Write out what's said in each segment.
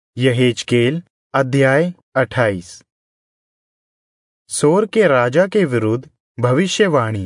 यहेजकेल अध्याय 28। सोर के राजा के विरुद्ध भविष्यवाणी।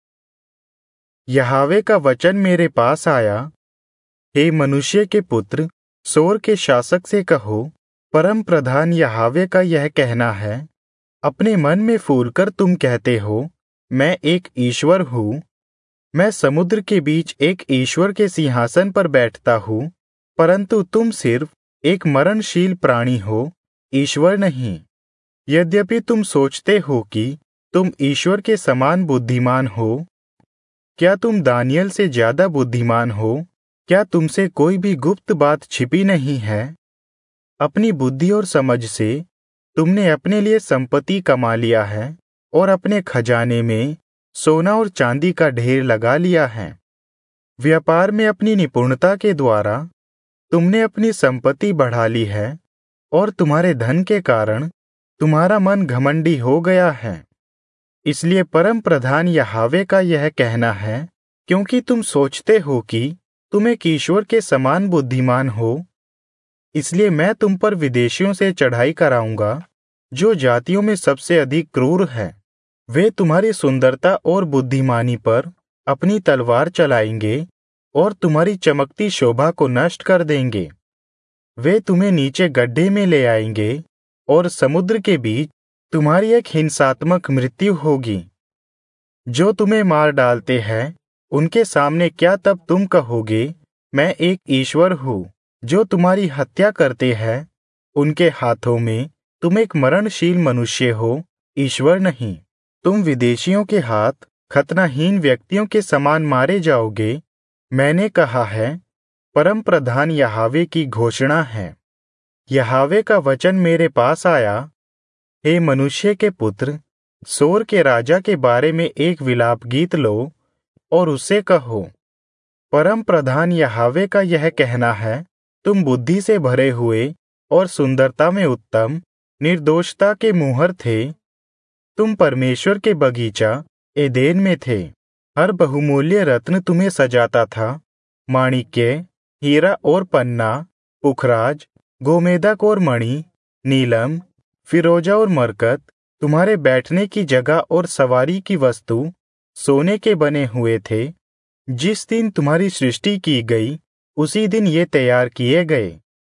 यहोवा का वचन मेरे पास आया, हे मनुष्य के पुत्र, सोर के शासक से कहो, परम प्रधान यहोवा का यह कहना है, अपने मन में फूलकर तुम कहते हो, मैं एक ईश्वर हूँ, मैं समुद्र के बीच एक ईश्वर के सिंहासन पर बैठता हूँ, परंतु तुम सिर्फ एक मरणशील प्राणी हो, ईश्वर नहीं। यद्यपि तुम सोचते हो कि तुम ईश्वर के समान बुद्धिमान हो, क्या तुम दानियल से ज्यादा बुद्धिमान हो? क्या तुमसे कोई भी गुप्त बात छिपी नहीं है? अपनी बुद्धि और समझ से तुमने अपने लिए संपत्ति कमा लिया है और अपने खजाने में सोना और चांदी का ढेर लगा लिया है। व्यापार में अपनी निपुणता के द्वारा तुमने अपनी संपत्ति बढ़ा ली है और तुम्हारे धन के कारण तुम्हारा मन घमंडी हो गया है। इसलिए परम प्रधान यहोवा का यह कहना है, क्योंकि तुम सोचते हो कि तुम एक ईश्वर के समान बुद्धिमान हो, इसलिए मैं तुम पर विदेशियों से चढ़ाई कराऊंगा, जो जातियों में सबसे अधिक क्रूर है। वे तुम्हारी सुंदरता और बुद्धिमानी पर अपनी तलवार चलाएंगे और तुम्हारी चमकती शोभा को नष्ट कर देंगे। वे तुम्हें नीचे गड्ढे में ले आएंगे और समुद्र के बीच तुम्हारी एक हिंसात्मक मृत्यु होगी। जो तुम्हें मार डालते हैं, उनके सामने क्या तब तुम कहोगे, मैं एक ईश्वर हूँ? जो तुम्हारी हत्या करते हैं, उनके हाथों में तुम एक मरणशील मनुष्य हो, ईश्वर नहीं। तुम विदेशियों के हाथ खतनाहीन व्यक्तियों के समान मारे जाओगे। मैंने कहा है, परम प्रधान यहोवा की घोषणा है। यहोवा का वचन मेरे पास आया, हे मनुष्य के पुत्र, सोर के राजा के बारे में एक विलाप गीत लो और उससे कहो, परम प्रधान यहोवा का यह कहना है, तुम बुद्धि से भरे हुए और सुंदरता में उत्तम, निर्दोषता के मुहर थे। तुम परमेश्वर के बगीचा एदेन में थे। हर बहुमूल्य रत्न तुम्हें सजाता था, माणिक्य, हीरा और पन्ना, पुखराज, गोमेदक और मणि, नीलम, फिरोजा और मरकत, तुम्हारे बैठने की जगह और सवारी की वस्तु सोने के बने हुए थे। जिस दिन तुम्हारी सृष्टि की गई, उसी दिन ये तैयार किए गए।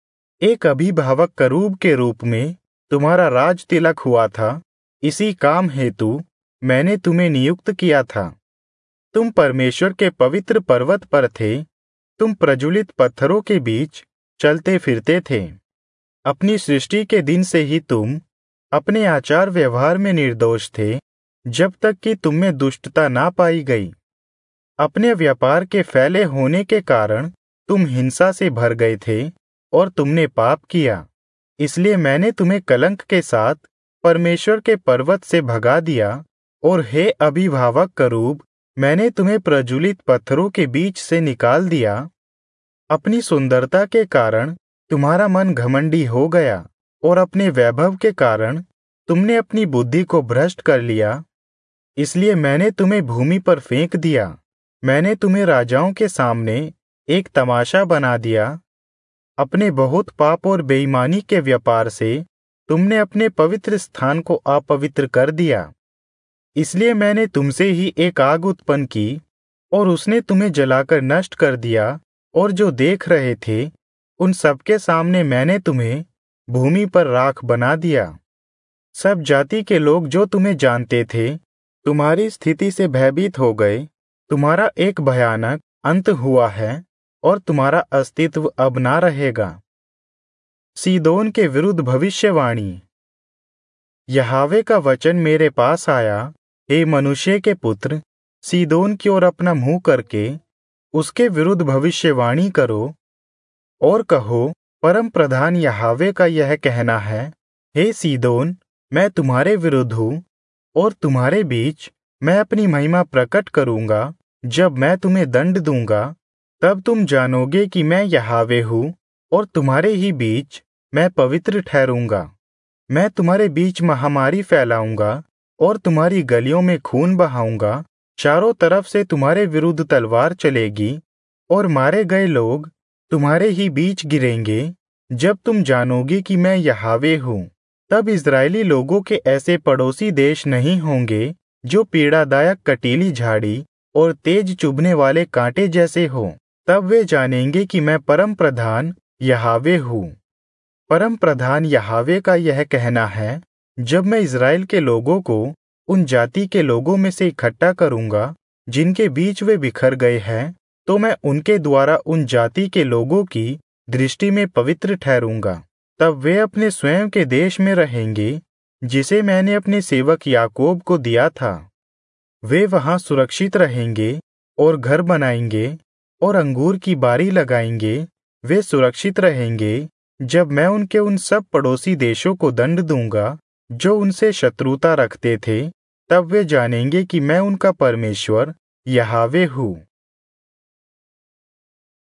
एक अभिभावक करूब के रूप में तुम्हारा राज तिलक हुआ था। इसी काम हेतु मैंने तुम्हें नियुक्त किया था। तुम परमेश्वर के पवित्र पर्वत पर थे। तुम प्रज्वलित पत्थरों के बीच चलते फिरते थे। अपनी सृष्टि के दिन से ही तुम अपने आचार व्यवहार में निर्दोष थे, जब तक कि तुम में दुष्टता ना पाई गई। अपने व्यापार के फैले होने के कारण तुम हिंसा से भर गए थे और तुमने पाप किया। इसलिए मैंने तुम्हें कलंक के साथ परमेश्वर के पर्वत से भगा दिया। और हे अभिभावक करूब, मैंने तुम्हें प्रज्वलित पत्थरों के बीच से निकाल दिया। अपनी सुंदरता के कारण तुम्हारा मन घमंडी हो गया और अपने वैभव के कारण तुमने अपनी बुद्धि को भ्रष्ट कर लिया। इसलिए मैंने तुम्हें भूमि पर फेंक दिया। मैंने तुम्हें राजाओं के सामने एक तमाशा बना दिया। अपने बहुत पाप और बेईमानी के व्यापार से तुमने अपने पवित्र स्थान को अपवित्र कर दिया। इसलिए मैंने तुमसे ही एक आग उत्पन्न की और उसने तुम्हें जलाकर नष्ट कर दिया। और जो देख रहे थे, उन सबके सामने मैंने तुम्हें भूमि पर राख बना दिया। सब जाति के लोग जो तुम्हें जानते थे, तुम्हारी स्थिति से भयभीत हो गए। तुम्हारा एक भयानक अंत हुआ है और तुम्हारा अस्तित्व अब ना रहेगा। सीदोन के विरुद्ध भविष्यवाणी। यहोवा का वचन मेरे पास आया, हे मनुष्य के पुत्र, सीदोन की ओर अपना मुंह करके उसके विरुद्ध भविष्यवाणी करो और कहो, परम प्रधान यहोवा का यह कहना है, हे सीदोन, मैं तुम्हारे विरुद्ध हूँ और तुम्हारे बीच मैं अपनी महिमा प्रकट करूँगा। जब मैं तुम्हें दंड दूंगा, तब तुम जानोगे कि मैं यहोवा हूँ और तुम्हारे ही बीच मैं पवित्र ठहरूंगा। मैं तुम्हारे बीच महामारी फैलाऊंगा और तुम्हारी गलियों में खून बहाऊंगा। चारों तरफ से तुम्हारे विरुद्ध तलवार चलेगी और मारे गए लोग तुम्हारे ही बीच गिरेंगे। जब तुम जानोगे कि मैं यहोवा हूँ, तब इस्राएली लोगों के ऐसे पड़ोसी देश नहीं होंगे जो पीड़ादायक कटीली झाड़ी और तेज चुभने वाले कांटे जैसे हों। तब वे जानेंगे कि मैं परम प्रधान यहोवा हूँ। परम प्रधान यहोवा का यह कहना है, जब मैं इस्राएल के लोगों को उन जाति के लोगों में से इकट्ठा करूंगा जिनके बीच वे बिखर गए हैं, तो मैं उनके द्वारा उन जाति के लोगों की दृष्टि में पवित्र ठहरूंगा। तब वे अपने स्वयं के देश में रहेंगे जिसे मैंने अपने सेवक याकूब को दिया था। वे वहां सुरक्षित रहेंगे और घर बनाएंगे और अंगूर की बारी लगाएंगे। वे सुरक्षित रहेंगे जब मैं उनके उन सब पड़ोसी देशों को दंड दूंगा जो उनसे शत्रुता रखते थे। तब वे जानेंगे कि मैं उनका परमेश्वर यहोवा हूँ।